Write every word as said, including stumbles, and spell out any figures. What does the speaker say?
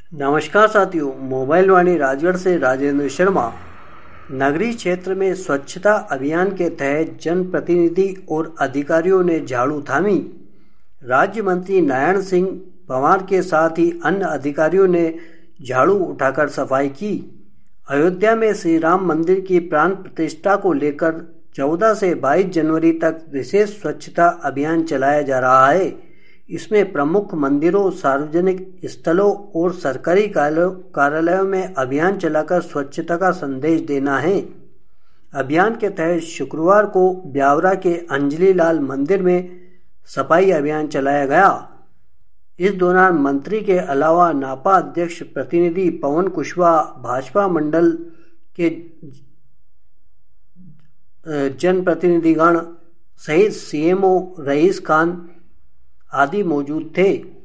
नमस्कार साथियों, मोबाइल वाणी राजगढ़ से राजेंद्र शर्मा। नगरीय क्षेत्र में स्वच्छता अभियान के तहत जनप्रतिनिधि और अधिकारियों ने झाड़ू थामी। राज्य मंत्री नारायण सिंह पंवार के साथ ही अन्य अधिकारियों ने झाड़ू उठाकर सफाई की। अयोध्या में श्री राम मंदिर की प्राण प्रतिष्ठा को लेकर चौदह से बाईस जनवरी तक विशेष स्वच्छता अभियान चलाया जा रहा है। इसमें प्रमुख मंदिरों, सार्वजनिक स्थलों और सरकारी कार्यालयों में अभियान चलाकर स्वच्छता का संदेश देना है। अभियान के तहत शुक्रवार को ब्यावरा के अंजलि लाल मंदिर में सफाई अभियान चलाया गया। इस दौरान मंत्री के अलावा नापा अध्यक्ष प्रतिनिधि पवन कुशवाहा, भाजपा मंडल के जनप्रतिनिधिगण सहित सीएमओ रईस खान आदि मौजूद थे।